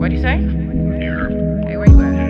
What'd you say? Here. Hey, where you at?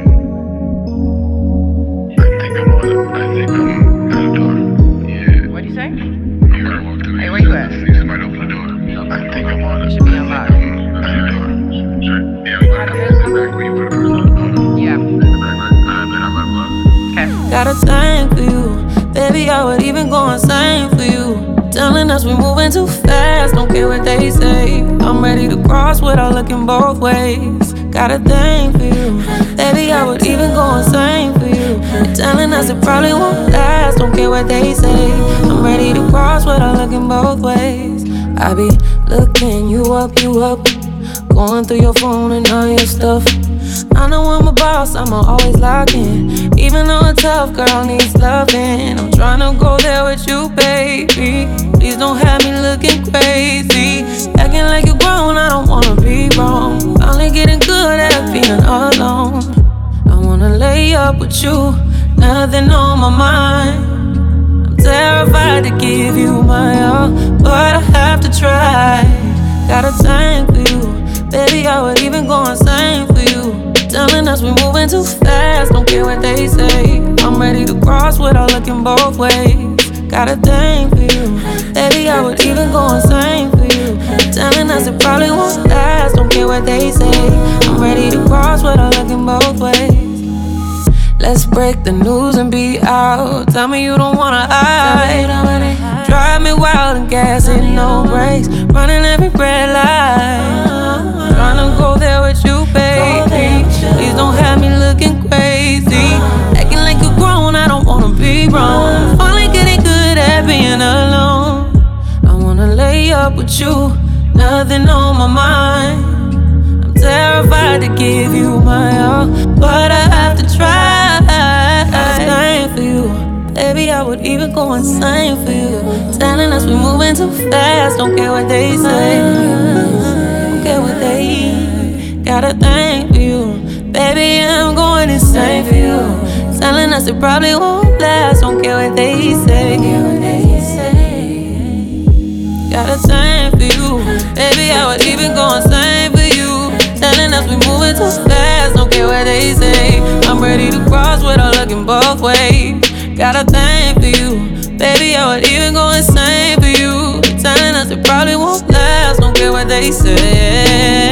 I think I'm at the door. Yeah. What'd you say? Here, walk to me. Hey, where you at? See somebody open the door. I think I'm on You it. should be unlocked. At the door. Sure. Yeah, we gotta come in the back where you put the purse on. Yeah. In the back, right? I bet I'm at Okay. Got a thing for you, baby. I would even go insane for you. Telling us we're moving too fast, don't care what they say. I'm ready to cross without looking both ways. Got a thing for you, baby. I would even go insane for you. They're telling us it probably won't last, don't care what they say. I'm ready to cross without looking both ways. I be looking you up, going through your phone and all your stuff. I know I'm a boss, I'ma always lock in. Even though a tough girl needs loving, I'm tryna go there with you, baby. Please don't have me looking crazy. Acting like you're grown, I don't wanna be wrong. Finally getting good at being alone. I wanna lay up with you, nothing on my mind. I'm terrified to give you my all, but I have to try. Got a time for you, baby, I would even go insane for you. Telling us we're moving too fast, don't care what they say. I'm ready to cross without looking both ways. Got a thing for you, baby, I would even go insane for you. Telling us it probably won't last, don't care what they say. I'm ready to cross without looking both ways. Let's break the news and be out. Tell me you don't wanna hide. Drive me wild and gas it, no brakes. Running every red light. Tryna go there with you, baby. Please don't have me looking crazy. Acting like you're grown, I don't wanna be wrong. Only getting good at being alone. I wanna lay up with you, nothing on my mind. I'm terrified to give you my all, but I have to try. Got for you, baby, I would even go insane for you. Telling us we're moving too fast, don't care what they say. Don't care what they got a thing for you, baby, I'm going insane for you. Telling us it probably won't last, don't care what they say. Got a thing for you, baby, I would even go insane for you. Telling us we moving too fast, don't care what they say. I'm ready to cross without looking both ways. Got a thing for you, baby, I would even go insane for you. Telling us it probably won't last, don't care what they say.